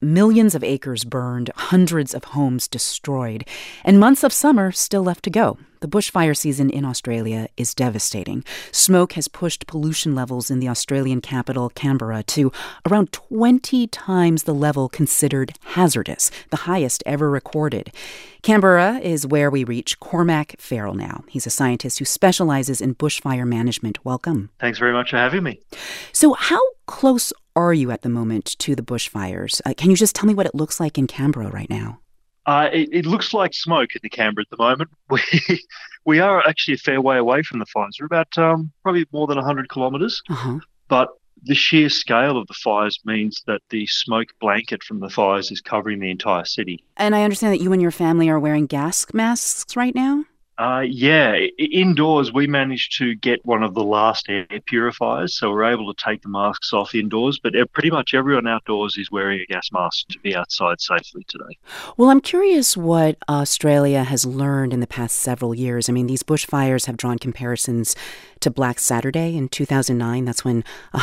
millions of acres burned, hundreds of homes destroyed, and months of summer still left to go. The bushfire season in Australia is devastating. Smoke has pushed pollution levels in the Australian capital, Canberra, to around 20 times the level considered hazardous, the highest ever recorded. Canberra is where we reach Cormac Farrell now. He's a scientist who specializes in bushfire management. Welcome. Thanks very much for having me. So how close are you at the moment to the bushfires? Can you just tell me what it looks like in Canberra right now? It looks like smoke in the Canberra at the moment. We are actually a fair way away from the fires. We're about probably more than 100 kilometres. Uh-huh. But the sheer scale of the fires means that the smoke blanket from the fires is covering the entire city. And I understand that you and your family are wearing gas masks right now? Indoors we managed to get one of the last air purifiers, so we're able to take the masks off indoors, but pretty much everyone outdoors is wearing a gas mask to be outside safely today. Well, I'm curious what Australia has learned in the past several years. I mean, these bushfires have drawn comparisons to Black Saturday in 2009. That's when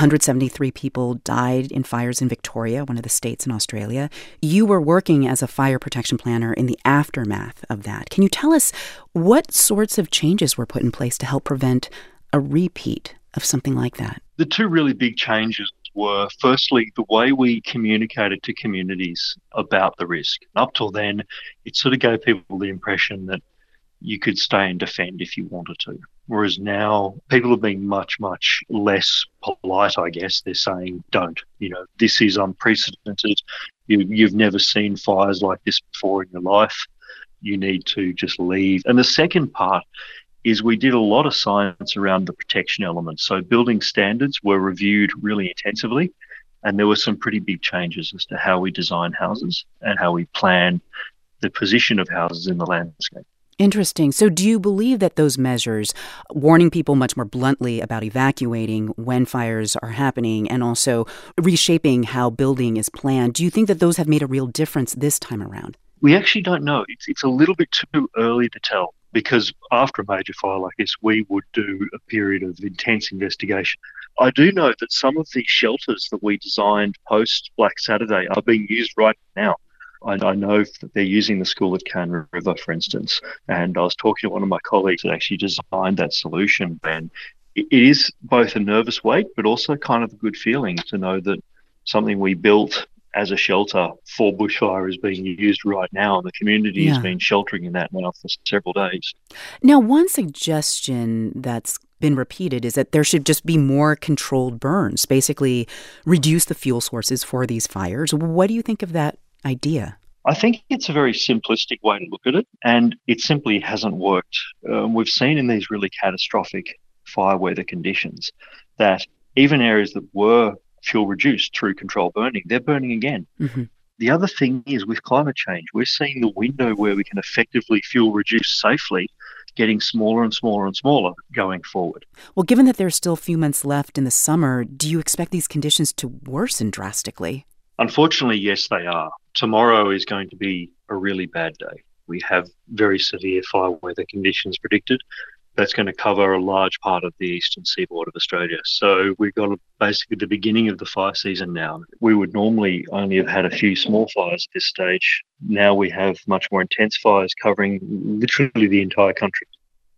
173 people died in fires in Victoria, one of the states in Australia. You were working as a fire protection planner in the aftermath of that. Can you tell us what sorts of changes were put in place to help prevent a repeat of something like that? The two really big changes were, firstly, the way we communicated to communities about the risk. Up till then, it sort of gave people the impression that you could stay and defend if you wanted to. Whereas now, people are being much, much less polite, I guess. They're saying, don't. This is unprecedented. You've never seen fires like this before in your life. You need to just leave. And the second part is we did a lot of science around the protection elements. So building standards were reviewed really intensively, and there were some pretty big changes as to how we design houses and how we plan the position of houses in the landscape. Interesting. So do you believe that those measures, warning people much more bluntly about evacuating when fires are happening and also reshaping how building is planned, do you think that those have made a real difference this time around? We actually don't know. It's a little bit too early to tell, because after a major fire like this, we would do a period of intense investigation. I do know that some of the shelters that we designed post Black Saturday are being used right now. I know that they're using the school at Canberra River, for instance, and I was talking to one of my colleagues that actually designed that solution, and it is both a nervous wait, but also kind of a good feeling to know that something we built as a shelter for bushfire is being used right now, and the community has been sheltering in that now for several days. Now, one suggestion that's been repeated is that there should just be more controlled burns, basically reduce the fuel sources for these fires. What do you think of that idea? I think it's a very simplistic way to look at it, and it simply hasn't worked. We've seen in these really catastrophic fire weather conditions that even areas that were fuel reduced through controlled burning, they're burning again. Mm-hmm. The other thing is, with climate change, we're seeing the window where we can effectively fuel reduce safely getting smaller and smaller and smaller going forward. Well, given that there's still a few months left in the summer, do you expect these conditions to worsen drastically? Unfortunately, yes, they are. Tomorrow is going to be a really bad day. We have very severe fire weather conditions predicted. That's going to cover a large part of the eastern seaboard of Australia. So we've got basically the beginning of the fire season now. We would normally only have had a few small fires at this stage. Now we have much more intense fires covering literally the entire country.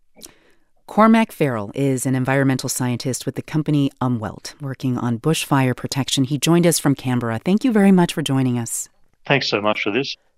Cormac Farrell is an environmental scientist with the company Umwelt, working on bushfire protection. He joined us from Canberra. Thank you very much for joining us. Thanks so much for this.